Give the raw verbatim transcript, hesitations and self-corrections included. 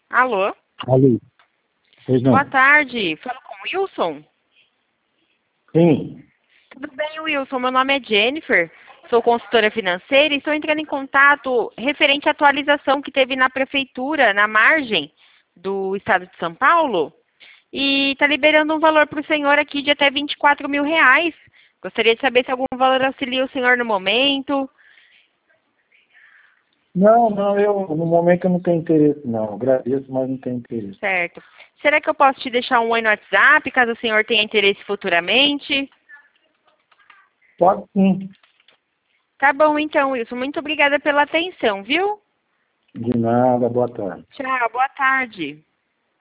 Alô? Alô? Pois não? Boa tarde. Falo com o Wilson? Sim. Tudo bem, Wilson? Meu nome é Jennifer. Sou consultora financeira e estou entrando em contato referente à atualização que teve na prefeitura, na margem do estado de São Paulo. E está liberando um valor para o senhor aqui de até vinte e quatro mil reais. Gostaria de saber se algum valor auxilia o senhor no momento. Não, não, eu no momento eu não tenho interesse, não. Agradeço, mas não tenho interesse. Certo. Será que eu posso te deixar um oi no WhatsApp, caso o senhor tenha interesse futuramente? Pode sim. Tá bom então, Wilson. Muito obrigada pela atenção, viu? De nada, boa tarde. Tchau, boa tarde.